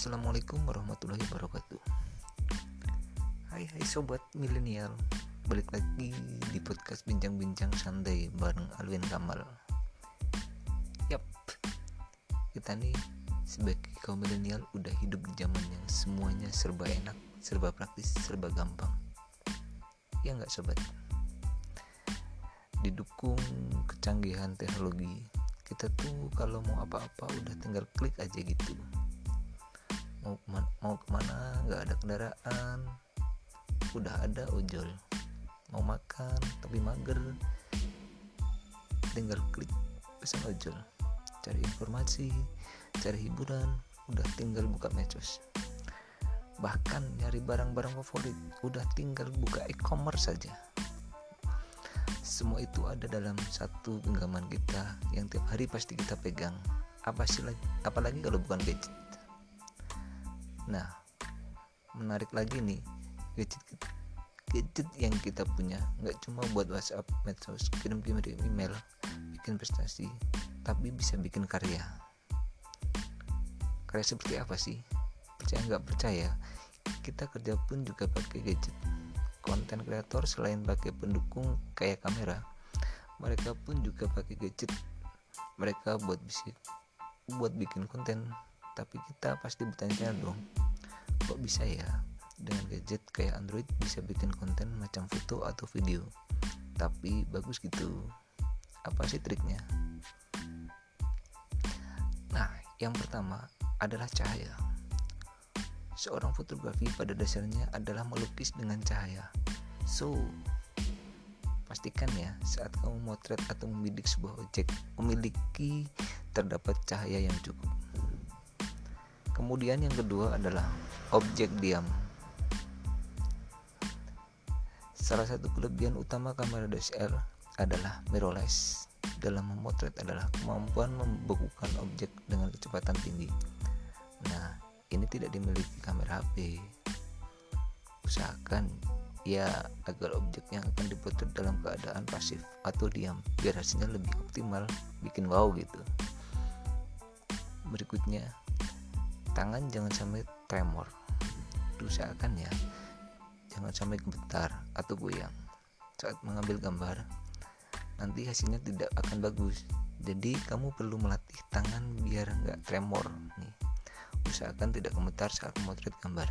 Assalamualaikum warahmatullahi wabarakatuh. Hai sobat milenial, balik lagi di podcast bincang-bincang santai bareng Alwin Kamal. Yap, kita nih sebagai kaum milenial udah hidup di zaman yang semuanya serba enak, serba praktis, serba gampang. Ya nggak sobat? Didukung kecanggihan teknologi, kita tuh kalau mau apa-apa udah tinggal klik aja gitu. Mau kemana nggak ada kendaraan, udah ada ojol. Mau makan tapi mager, tinggal klik pesan ojol. Cari informasi, cari hiburan, udah tinggal buka medsos. Bahkan nyari barang-barang favorit, udah tinggal buka e-commerce saja. Semua itu ada dalam satu genggaman kita yang tiap hari pasti kita pegang. Apalagi kalau bukan gadget. Nah, menarik lagi nih, gadget yang kita punya nggak cuma buat WhatsApp, medsos, kirim email, bikin prestasi, tapi bisa bikin karya. Karya seperti apa sih? Percaya nggak percaya, kita kerja pun juga pakai gadget. Konten kreator selain pakai pendukung kayak kamera, mereka pun juga pakai gadget. Mereka buat bikin konten. Tapi kita pasti bertanya dong, kok bisa ya dengan gadget kayak Android bisa bikin konten macam foto atau video tapi bagus gitu? Apa sih triknya? Nah, yang pertama adalah cahaya. Seorang fotografi pada dasarnya adalah melukis dengan cahaya. So, pastikan ya saat kamu motret atau membidik sebuah objek memiliki terdapat cahaya yang cukup. Kemudian yang kedua adalah objek diam. Salah satu kelebihan utama kamera DSLR adalah mirrorless dalam memotret adalah kemampuan membekukan objek dengan kecepatan tinggi. Nah, ini tidak dimiliki kamera HP. Usahakan ya agar objek yang akan dipotret dalam keadaan pasif atau diam biar hasilnya lebih optimal, bikin wow gitu. Berikutnya, tangan jangan sampai tremor. Usahakan ya jangan sampai gemetar atau goyang saat mengambil gambar. Nanti hasilnya tidak akan bagus. Jadi kamu perlu melatih tangan biar nggak tremor nih. Usahakan tidak gemetar saat memotret gambar.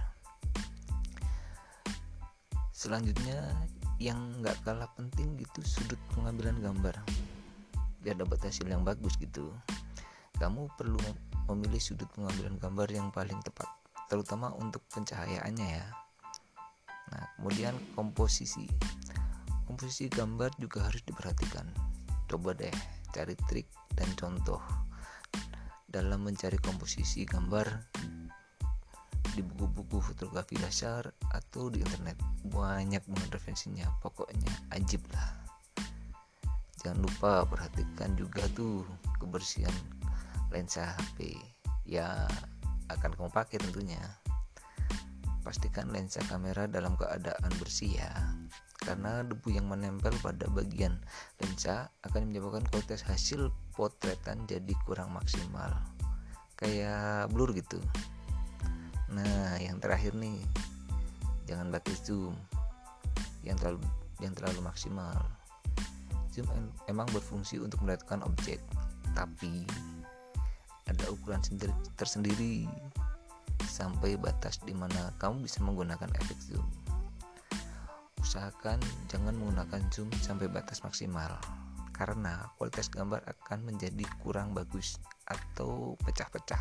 Selanjutnya yang nggak kalah penting gitu, sudut pengambilan gambar biar dapat hasil yang bagus gitu. Kamu perlu memilih sudut pengambilan gambar yang paling tepat, terutama untuk pencahayaannya ya. Nah, kemudian komposisi gambar juga harus diperhatikan. Coba deh cari trik dan contoh dalam mencari komposisi gambar di buku-buku fotografi dasar atau di internet. Banyak banget referensinya, pokoknya ajib lah. Jangan lupa perhatikan juga tuh kebersihan lensa HP ya akan kamu pakai tentunya. Pastikan lensa kamera dalam keadaan bersih ya, karena debu yang menempel pada bagian lensa akan menyebabkan kualitas hasil potretan jadi kurang maksimal, kayak blur gitu. Nah, yang terakhir nih, jangan pakai zoom yang terlalu maksimal. Zoom emang berfungsi untuk melihatkan objek, tapi ada ukuran tersendiri sampai batas di mana kamu bisa menggunakan efek zoom. Usahakan jangan menggunakan zoom sampai batas maksimal karena kualitas gambar akan menjadi kurang bagus atau pecah-pecah.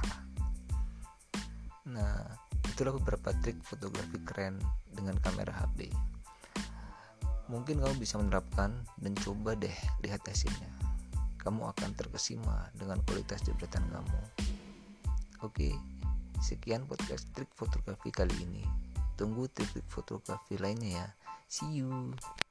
Nah, itulah beberapa trik fotografi keren dengan kamera HP. Mungkin kamu bisa menerapkan dan coba deh lihat hasilnya. Kamu akan terkesima dengan kualitas jepretan kamu. Oke, sekian podcast trik fotografi kali ini. Tunggu trik fotografi lainnya ya. See you.